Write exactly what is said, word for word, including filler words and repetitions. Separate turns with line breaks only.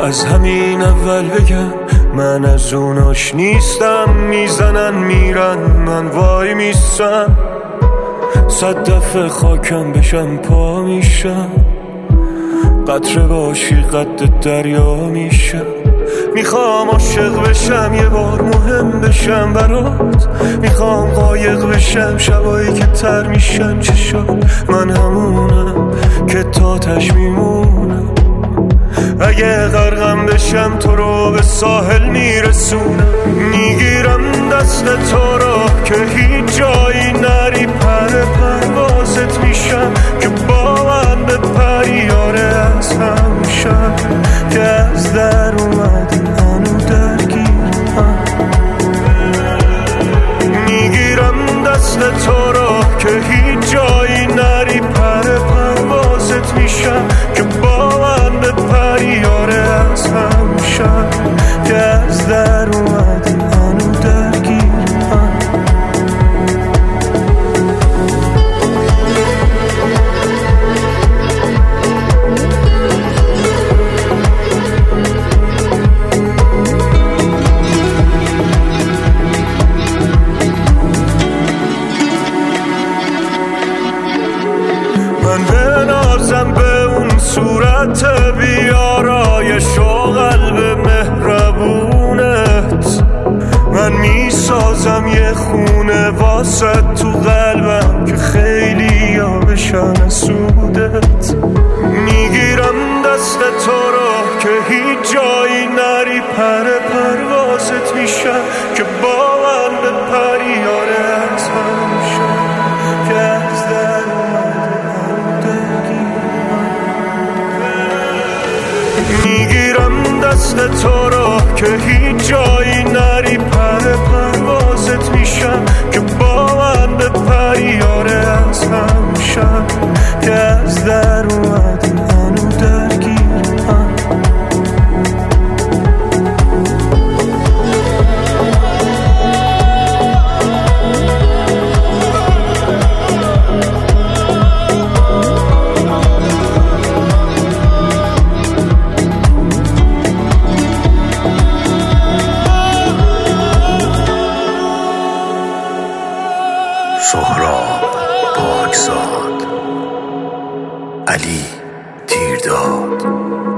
از همین اول بگم من از اوناش نیستم. میزنن میرن من وای میستم، صد دفعه خاکم بشم پا میشم. قطره باشی قد دریا میشم. میخوام عاشق بشم یه بار مهم بشم برات. میخوام قایق بشم شبایی که تر میشم چشات. من همونم که تاتش میمونم. اگه غرقم بشم تو رو به ساحل میرسونم. میگیرم دست تو رو که هیچ جایی نری. پر پروازت میشم که با من به پریاره از همون شب که از در اومدی هنو درگیرم. میگیرم دست تو رو که هیچ جایی نری. پر پروازت میشم که با من به پریاره از همون شب که از در اومدی هنو درگیرم. من بنازم به اون صورت بیارایش و قلب مهربونت. من میسازم یه خونه واسه تو قلبم که خیلی ها بشن سودت. میگیرم دست تو رو که هیچ جایی نری. پر پروازت میشم که با من به پریاره از همشم که از در میگیرم دست تو رو که هیچ جایی نری. پر پروازت میشم که با من به پریاره از همون شب که از در اومدی هنو درگیرم.
سهراب پاکزاد، علی تیرداد.